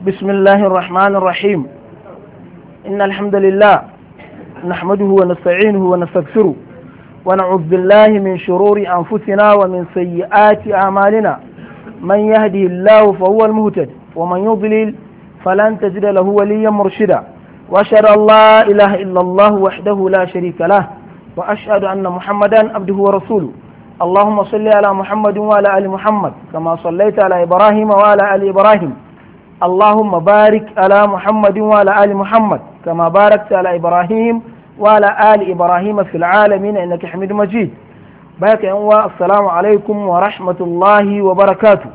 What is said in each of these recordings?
بسم الله الرحمن الرحيم إن الحمد لله نحمده ونستعينه ونستغفره ونعوذ بالله من شرور أنفسنا ومن سيئات أعمالنا من يهده الله فهو المهتد ومن يضلل فلن تجد له وليا مرشدا وأشهد أن لا إله إلا الله وحده لا شريك له وأشهد أن محمدا عبده ورسوله اللهم صل على محمد وعلى آل محمد كما صليت على إبراهيم وعلى آل إبراهيم اللهم بارك على محمد وعلى آل محمد كما باركت على إبراهيم وعلى آل إبراهيم في العالمين إنك حميد مجيد بارك السلام عليكم ورحمة الله وبركاته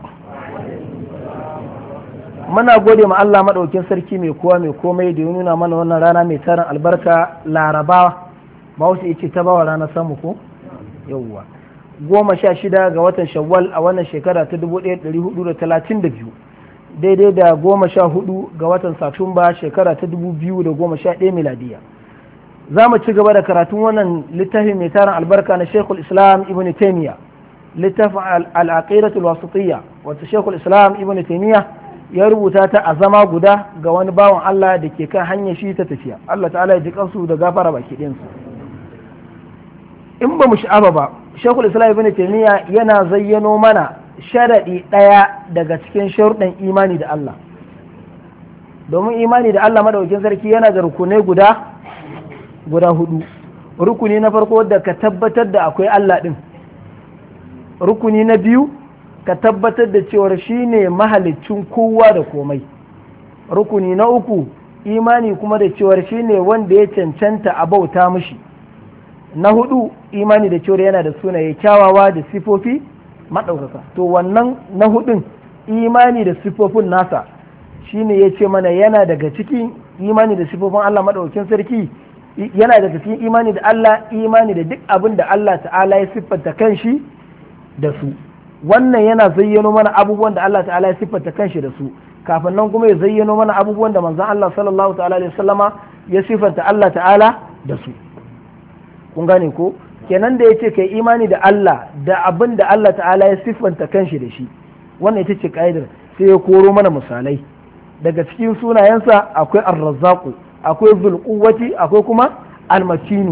muna gode ma Allah madaukin sarki mai kowa mai komai da ya nuna mana wannan rana mai tarin albarka laraba ba wasu yace ta bawa ranar samu ko yawwa 16 ga watan shawwal a wannan shekara ta 1432 daidai da 14 ga watan satumba shekara ta 2011 miladiya za mu ci gaba da karatun wannan littafin mai tarin albarka na shekul islam ibn taimiyya littafin al'aqidatul wasitiyya wata shekul islam ibn taimiyya ya rubuta ta a zama guda ga wani bawan Allah da ke kan hanyar shi ta tafiya Allah ta'ala ya ji kansu da gafara baki ɗinsu in ba mu sha'aba ba shekul islam ibn taimiyya yana zayyano mana sharaɗi ɗaya daga cikin sharuɗin imani da Allah domin imani da Allah madaukakin sarki yana da rukunai guda hudu rukuni na farko da ka tabbatar da akwai Allah ɗin rukuni na biyu ka tabbatar da cewar shi ne mahalicin kowa da komai rukuni na uku imani kuma da cewar shi ne wanda ya cancanta a bauta mishi na hudu imani da cewar yana da sunaye kyawawa da sifofi maɗaukaka to wannan na hudun imani da sifofin nasa shine ya ce mana yana daga cikin imani da sifofin Allah maɗaukakin sarki yana daga cikin imani da Allah imani da duk abin da Allah ta'ala ya siffanta kanshi da su wannan yana zayyano mana abubuwan da Allah ta'ala ya siffanta kanshi da su kafin nan kuma ya zayyano mana abubuwan da manzon Allah sallallahu ta'ala alaihi wasallama ya siffanta Allah ta'ala da su kun gane ko kenan da yace kai imani da Allah da abin da Allah ta'ala ya siffanta kanshi da shi wannan ita ce ka'idar sai ya koro mana misalai daga cikin sunayensa akwai ar-razzaqu akwai zulquwwati akwai kuma al-matinu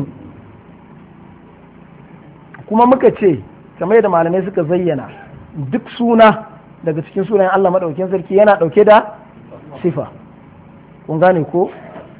kuma muka ce kamar yadda malamai suka zayyana duk suna daga cikin sunayen Allah madaukakin sarki yana dauke da sifa kun gane ko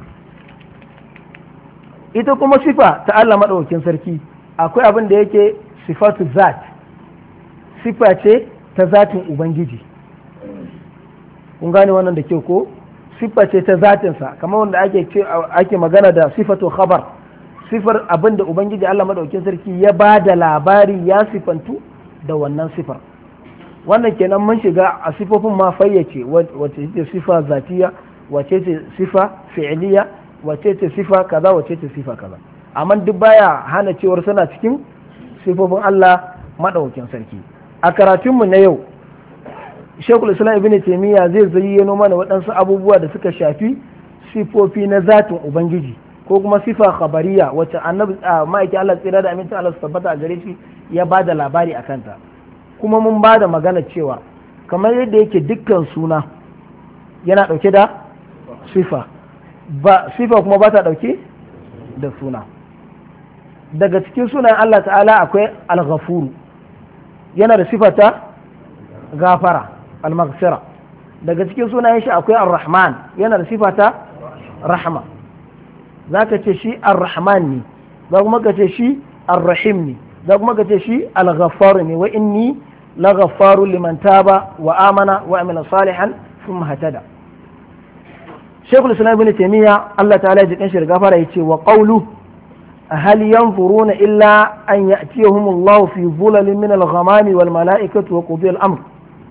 ita kuma sifa ta Allah madaukakin sarki akwai abin da yake sifatu zat sifa ce ta zatin ubangiji kun gane wannan da kyau ko sifa ce ta zatinsa kamar wanda ake magana da sifatu khabar sifar abin da ubangiji Allah madaukakin sarki ya ba da labari ya sifantu da wannan sifar wannan kenan mun shiga a sifofin ma fayyace wace ce sifa zatiya wace ce sifa fi'liya wace ce sifa kaza wace ce sifa kaza amma duk baya hana cewar suna cikin sifofin Allah madaukakin sarki a karatunmu na yau Sheikhul Islam Ibn Taymiyyah zai zayyano mana waɗansu abubuwa da suka shafi sifofi na zatin ubangiji ko kuma sifa khabariya wacce annabi ma'aikin Allah tsira da aminta Allah su tabbata a gare shi ya ba da labari a kanta kuma mun ba da magana cewa kamar yadda yake dukkan suna yana ɗauke da sifa ba sifa kuma ba ta ɗauke da suna daga cikin sunayen Allah ta'ala akwai al-ghafuru yana da sifata gafara al-maghfira daga cikin sunayen shi akwai ar-rahman yana da sifata rahma zaka ce shi ar-rahman ne za kuma ka ce shi ar-rahim ne za kuma ka ce shi al-ghaffar ne wa inni la ghaffaru liman taba wa amana wa amila salihan thumma hatada Sheikhul Islam Ibn Taymiyyah Allah ta'ala ya jikin shi gafara yace wa qawlu هل ينظرون إلا أن يأتيهم الله في ظلل من الغمام والملائكة وقضي الأمر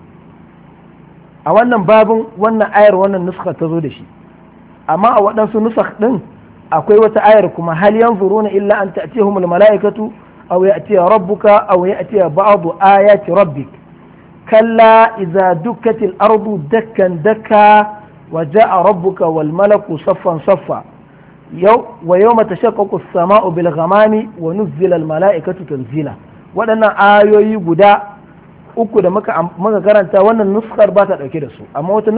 a wannan babin wannan ayar wannan nuska ta zo da shi amma a waɗansu nusak ɗin akwai wata ayar kuma hal yanzuruna illa an ta'tiyahumul mala'ikatu aw ya'tiya rabbuka aw ya'tiya ba'du ayati rabbik kalla idza dukkatil ardu dakkan dakka wa ja'a rabbuka wal malaku saffan saffa wa yawma tashaqqaqu as-sama'u bil ghamami wa nuzzila al mala'ikatu tanzila waɗannan ayoyi guda uku da muka karanta wannan nuskar ba ta ɗauke da su amma wata